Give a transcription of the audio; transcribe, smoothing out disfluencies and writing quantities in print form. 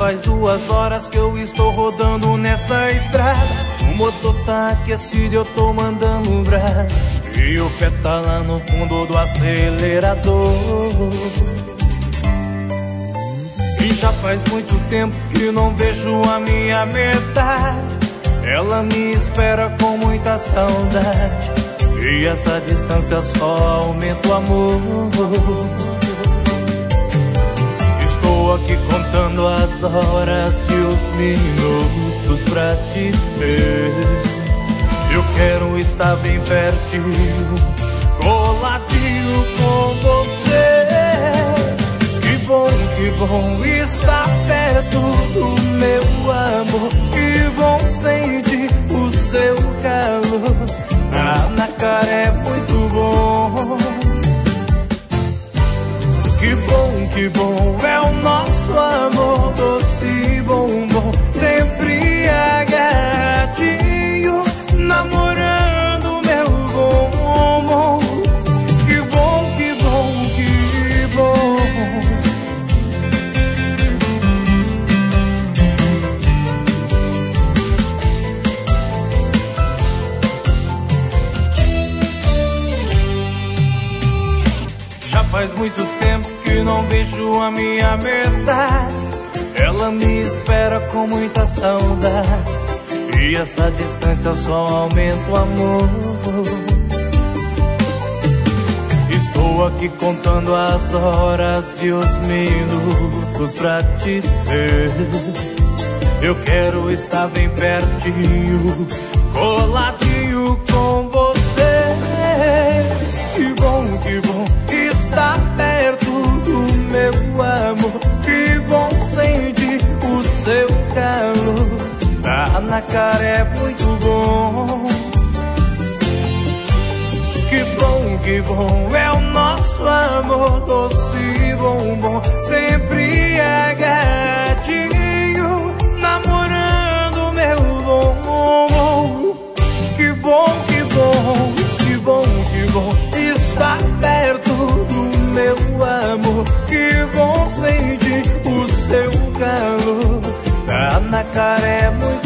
faz 2 horas que eu estou rodando nessa estrada. O motor tá aquecido, eu tô mandando brasa, e o pé tá lá no fundo do acelerador. E já faz muito tempo que não vejo a minha metade. Ela me espera com muita saudade, e essa distância só aumenta o amor. Estou aqui contando as horas e os minutos pra te ver. Eu quero estar bem pertinho, coladinho com você. Que bom estar perto do meu amor. Que bom sentir o seu calor. Na cara é muito bom. Que bom é o nosso amor, doce e bombom, sempre agarradinho, namorando meu bombom. Que bom, que bom, que bom. Já faz muito tempo que não vejo a minha metade. Ela me espera com muita saudade, e essa distância só aumenta o amor. Estou aqui contando as horas e os minutos pra te ver. Eu quero estar bem pertinho, coladinho com você. Que bom estar perto do meu amor. Que bom sentir o seu calor. Tá na cara é muito bom. Que bom é o nosso amor, doce e bombom, sempre agarradinho, namorando meu bombom. Que bom estar perto do meu amor. Que bom sentir o seu calor. Tá na cara é muito